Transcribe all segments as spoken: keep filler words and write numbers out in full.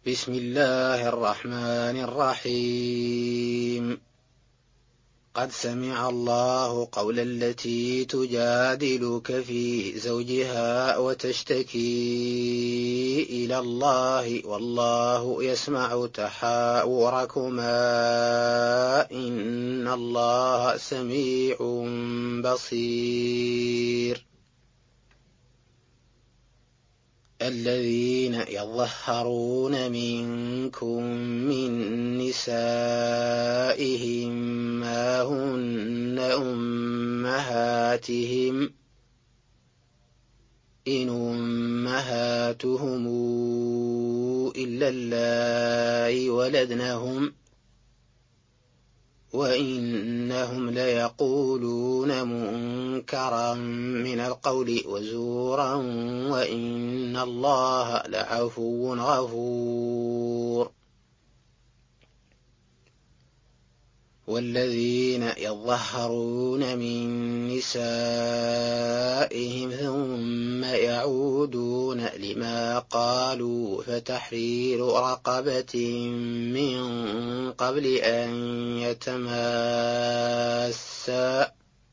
بسم الله الرحمن الرحيم. قد سمع الله قول التي تجادلك في زوجها وتشتكي إلى الله والله يسمع تحاوركما إن الله سميع بصير. الذين يظهرون منكم من نسائهم ما هن أمهاتهم إن أمهاتهم إلا اللائي ولدنهم وإنهم ليقولون منكرا من القول وزورا وإن الله لعفو غفور. والذين يظهرون من نسائهم ثم يعودون لما قالوا فتحرير رقبة من قبل أن يتماسا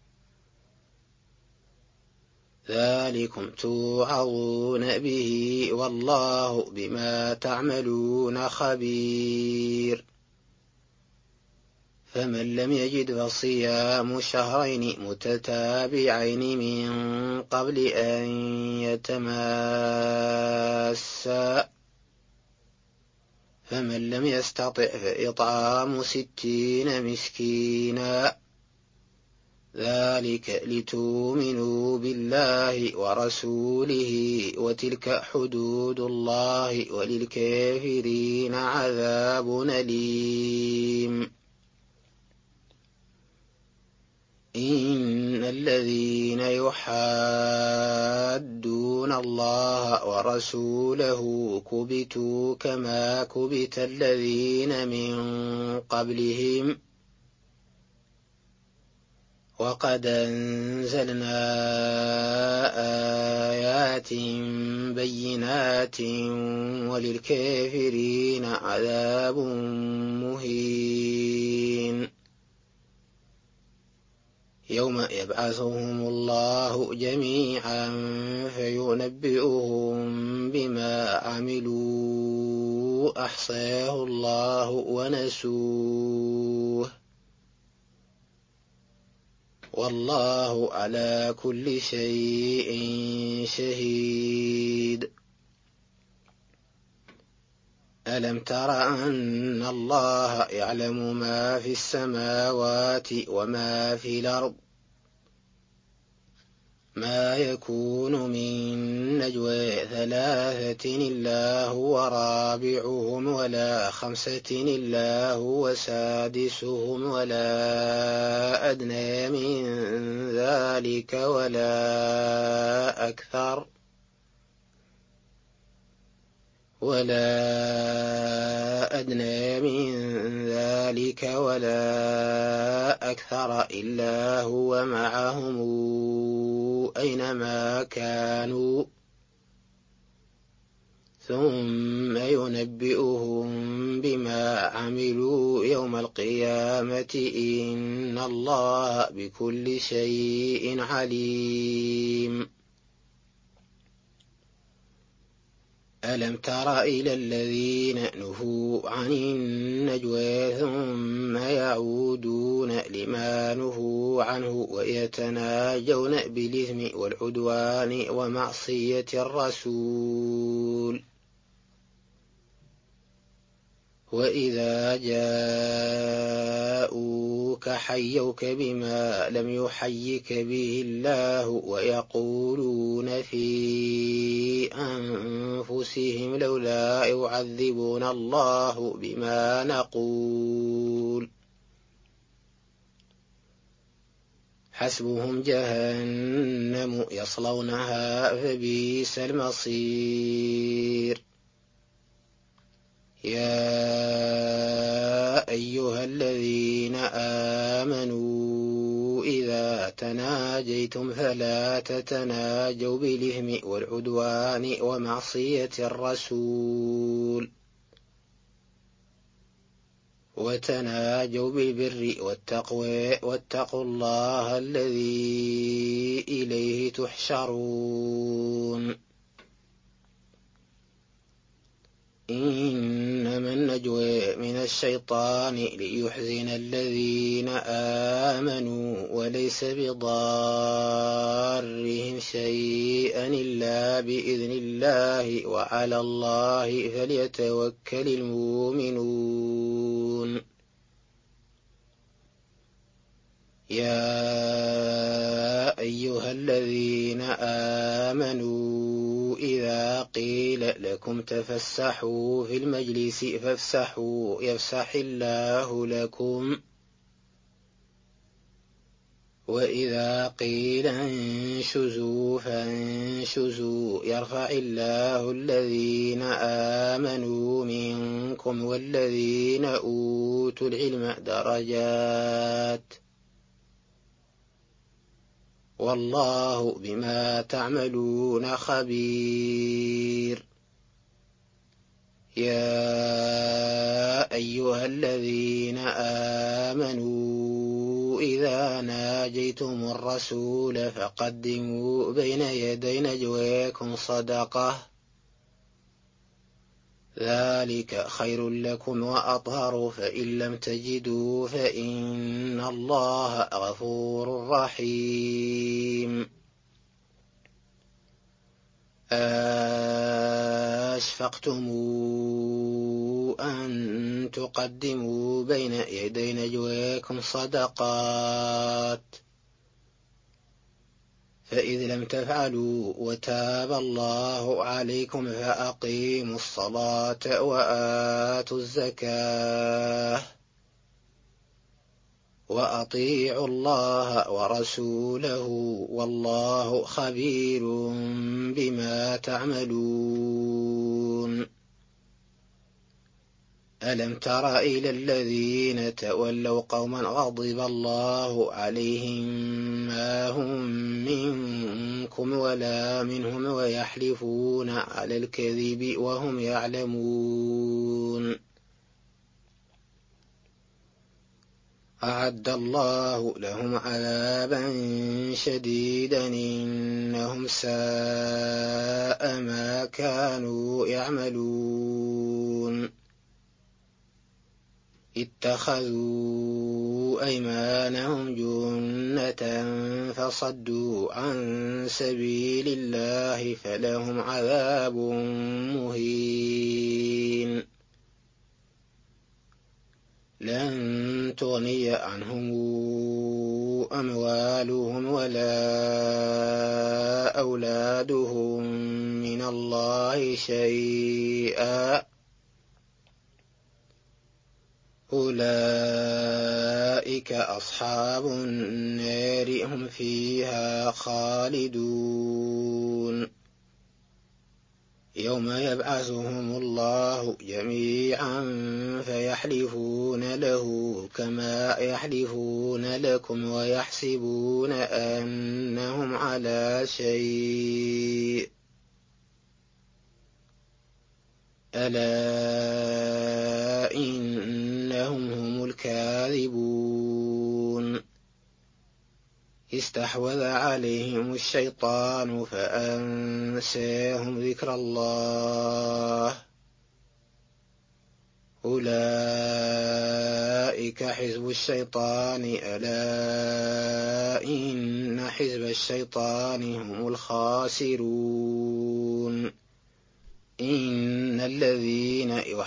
ذلكم توعظون به والله بما تعملون خبير. فمن لم يجد فصيام شهرين متتابعين من قبل أن يتماسا فمن لم يستطع فإطعام ستين مسكينا ذلك لتؤمنوا بالله ورسوله وتلك حدود الله وللكافرين عذاب أليم. إن الذين يحادون الله ورسوله كبتوا كما كبت الذين من قبلهم وقد أنزلنا آيات بينات وللكافرين عذاب مهين. يوم يبعثهم الله جميعا فينبئهم بما عملوا أحصاه الله ونسوه والله على كل شيء شهيد. ألم تر أن الله يعلم ما في السماوات وما في الأرض ما يكون من نجوى ثلاثة إلا هو رابعهم ولا خمسة إلا هو سادسهم ولا أدنى من ذلك ولا أكثر ولا أدنى من ذلك ولا أكثر إلا هو معهم أينما كانوا ثم ينبئهم بما عملوا يوم القيامة إن الله بكل شيء عليم. ألم تر إلى الذين نهوا عن النجوى ثم يعودون لما نهوا عنه ويتناجون بالإثم والعدوان ومعصية الرسول وإذا جاءوك حيوك بما لم يحيك به الله ويقولون في أنفسهم لولا يعذبنا الله بما نقول حسبهم جهنم يصلونها فبئس المصير. يا أيها الذين آمنوا إذا تناجيتم فلا تتناجوا بالإثم والعدوان ومعصية الرسول وتناجوا بالبر والتقوى واتقوا الله الذي إليه تحشرون. إنما النجوى من الشيطان ليحزن الذين آمنوا وليس بضارهم شيئا إلا بإذن الله وعلى الله فليتوكل المؤمنون. يا أيها الذين آمنوا إذا قيل لكم تفسحوا في المجلس فافسحوا يفسح الله لكم، وإذا قيل انشزوا فانشزوا يرفع الله الذين آمنوا منكم والذين أوتوا العلم درجات، والله بما تعملون خبير. يا أيها الذين آمنوا إذا ناجيتم الرسول فقدموا بين يدي نجواكم صدقة، ذلك خير لكم وأطهر، فإن لم تجدوا فإن الله غفور رحيم. أشفقتم أن تقدموا بين يدي نجواكم صدقات، فإذ لم تفعلوا وتاب الله عليكم فأقيموا الصلاة وآتوا الزكاة وأطيعوا الله ورسوله والله خبير بما تعملون. ألم تر إلى الذين تولوا قوما غضب الله عليهم ما هم منكم ولا منهم ويحلفون على الكذب وهم يعلمون. أعد الله لهم عذابا شديدا إنهم ساء ما كانوا يعملون. اتخذوا أيمانهم جنة فصدوا عن سبيل الله فلهم عذاب مهين. لن تغني عنهم أموالهم ولا أولادهم من الله شيئا، أولئك أصحاب النار هم فيها خالدون. يوم يبعثهم الله جميعا فيحلفون له كما يحلفون لكم ويحسبون أنهم على شيء، ألا إنهم هم الكاذبون. استحوذ عليهم الشيطان فأنساهم ذكر الله، أولئك حزب الشيطان ألا إن حزب الشيطان هم الخاسرون. إن الذين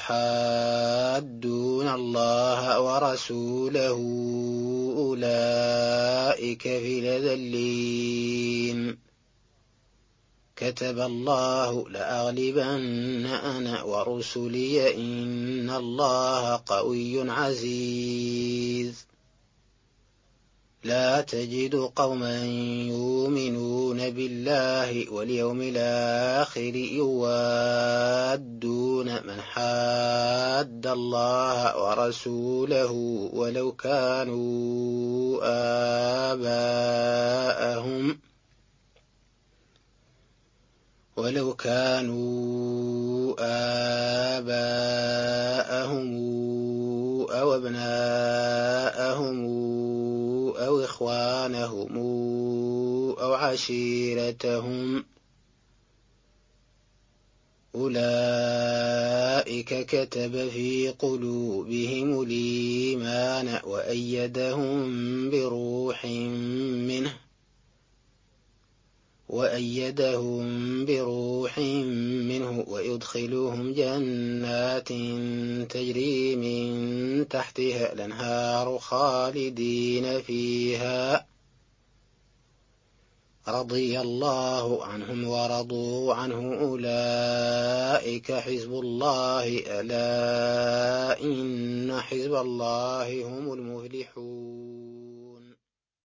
يحادون الله ورسوله أولئك في الأذلين. كتب الله لأغلبن أنا ورسلي إن الله قوي عزيز. لا تجد قوما يؤمنون بالله واليوم الآخر يوادون من حاد الله ورسوله ولو كانوا آباءهم ولو كانوا آباءهم أو أبناءهم أو إخوانهم أو عشيرتهم أولئك كتب في قلوبهم الإيمان وأيدهم بروح منه وأيدهم بروح منه ويدخلهم جنات تجري من تحتها الأنهار خالدين فيها رضي الله عنهم ورضوا عنه أولئك حزب الله ألا إن حزب الله هم المفلحون.